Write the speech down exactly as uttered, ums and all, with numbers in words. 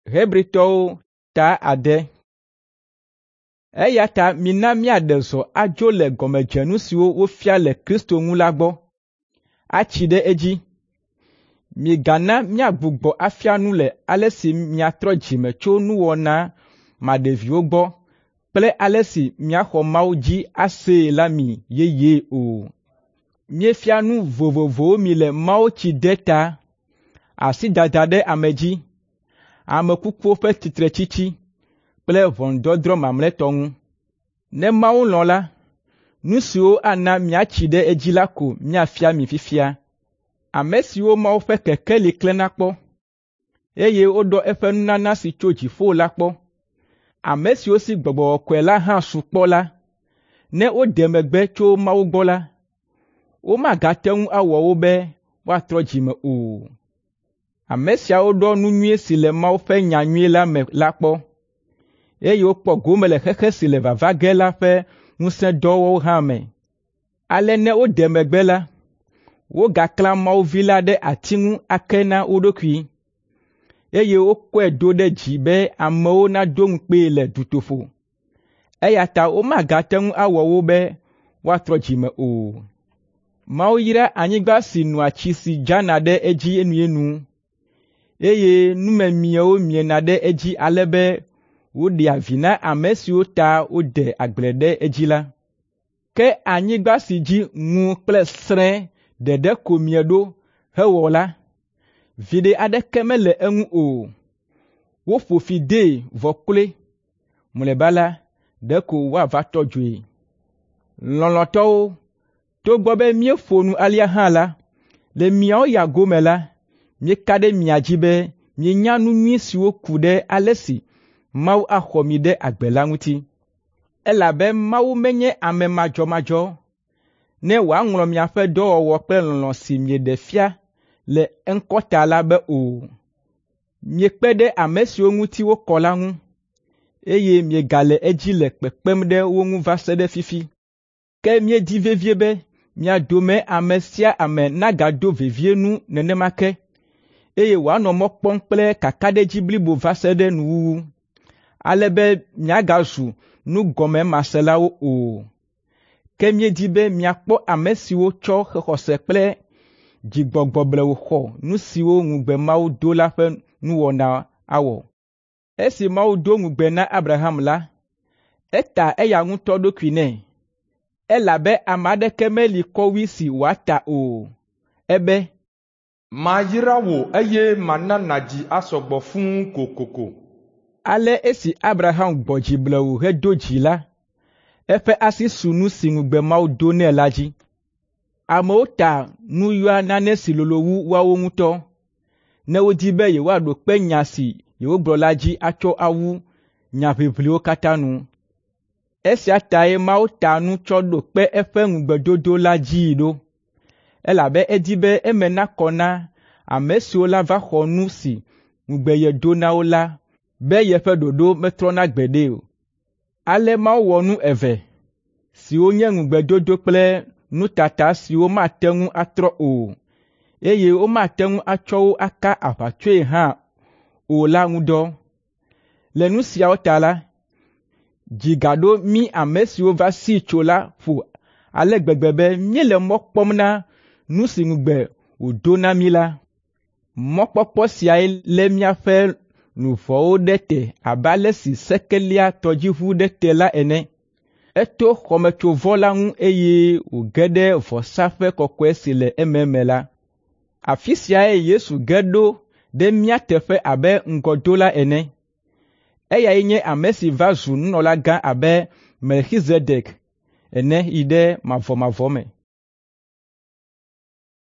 Hebritɔwo ta ade. Eya ta mina miaɖe zɔ adzo le gɔmedzenu siwo wofia le Kristo ŋu la gbɔ, atsi ɖe edzi. Migana miagbugbɔ afia nu le ale si miatrɔ dzime tso nuwɔna maɖeviwo gbɔ kple ale si miaxɔ Mawu dzi asee la mi yeye o. Miefia nu vovovowo mi le mawutsi de ta, asidada ɖe ame dzi, ame kukuwo ƒe titretsitsi kple ʋɔnudɔdrɔ̃ mamlɛtɔ ŋu. Ne Mawu lɔ̃ la, nu siwo ana miatsi ɖe edzi la ko miafia mi fifia. Ame siwo Mawu ƒe kekeli klẽ na kpɔ, eye woɖɔ eƒe nunana si tso dziƒo la kpɔ, ame siwo si Gbɔgbɔ Kɔkɔe la hã su kpɔ la, ne woɖe megbe tso Mawu gbɔ la, womagate ŋu awɔ wo be woatrɔ dzime o. Ame siawo ɖɔ nu nyui si le Mawu ƒe nyanyui la me la kpɔ, eye wokpɔ gome le xexe si le vava ge la ƒe ŋusẽdɔwɔwo hã me. Ale ne woɖe megbe la, wogaklã Mawu vi la ɖe ati ŋu ake na wo ɖokui, eye wokɔe do ɖe dzi be amewo nado ŋukpee le dutoƒo, eya ta womagate ŋu awɔ wo be woatrɔ dzime o. Mawu yra anyigba si noa tsi si dzana ɖe edzi enuenu, eye numemiewo miena ɖe edzi ale be woɖea vi na ame siwo ta woɖe agble ɖe edzi la. Ke anyigba si dzi ŋu kple srɛ̃ ɖeɖe ko mieɖo hewɔ la, viɖe aɖeke mele eŋu o. Woƒo fi dee vɔkloe, mlɔeba la, ɖeko woava tɔ dzoe. Lɔlɔ̃tɔwo, togbɔ be míeƒo nu alea hã la, le miawo ya gome la, mieka ɖe mia dzi be mienya nu nyui siwo ku ɖe ale si Mawu axɔ mi ɖe agbe la ŋuti. Elabe Mawu menye ame madzɔmadzɔ, ne wòaŋlɔ miaƒe dɔwɔwɔ kple lɔlɔ̃ si mieɖe fia le eŋkɔta la be o. Miekpe ɖe ame siwo ŋuti wokɔ la ŋu, eye miegale edzi le kpekpem ɖe wo ŋu va se ɖe fifi. Ke miedi vevie be mia dome ame sia ame nagado vevie nu nenema ke, eye wòanɔ mɔ kpɔm kple kakaɖedzi blibo va se ɖe nuwuwu, ale be miagazu nugɔmemaselawo o. Ke miedi be miakpɔ ame siwo tsɔ xexɔse kple dzigbɔgbɔ blewu xɔ nu siwo ŋugbe Mawu do la ƒe nuwɔna awɔ. Esi Mawu do ŋugbe na Abraham la, eta eya ŋutɔ ɖokui nɛ, elabe ame aɖeke meli kɔwui si wòata o. Ebe, mayra wò eye mana nàdzi asɔgbɔ fũu kokoko. Ale esi Abraham gbɔ dzi blewu hedo dzi la, eƒe asi su nu si ŋugbe Mawu do nɛ la dzi. Amewo ta nu yɔa nane si lolo wu woawo ŋutɔ, ne wodi be yewoaɖo kpe nya si yewogblɔ la dzi atsɔ awu nya ʋiʋliwo katã nu. Esia tae Mawu ta nu tsɔ ɖo kpe eƒe ŋugbedodo la dzii ɖo, elabe edi be eme nakɔ na ame siwo la va xɔ nu si ŋugbe yedo na wo la, be yeƒe ɖoɖo metrɔna gbeɖe o. Ale Mawu wɔ nu eve, siwo nye ŋugbedodo kple nutata siwo mate ŋu atrɔ o, eye womate ŋu atsɔ wo aka aʋatsoe hã o la ŋu dɔ. Le nu siawo ta la, dzi gaɖo mí ame siwo va si tso la ƒo ale gbegbe be míele mɔ kpɔm na nu si ŋugbe wòdo na mí la. Mɔkpɔkpɔ siae lé míaƒe nu vɔ̃wo ɖe te abe ale si sekelia tɔdziʋu ɖe te la ene. Eto xɔmetsovɔ la ŋu eye wòge ɖe vɔsaƒe kɔkɔe si le ememe la. Afi siae Yesu ge ɖo ɖe mía teƒe abe ŋgɔdola ene. Eyae nye ame si va zu nunɔlagã abe Melchizedek ene yi ɖe mavɔmavɔ me.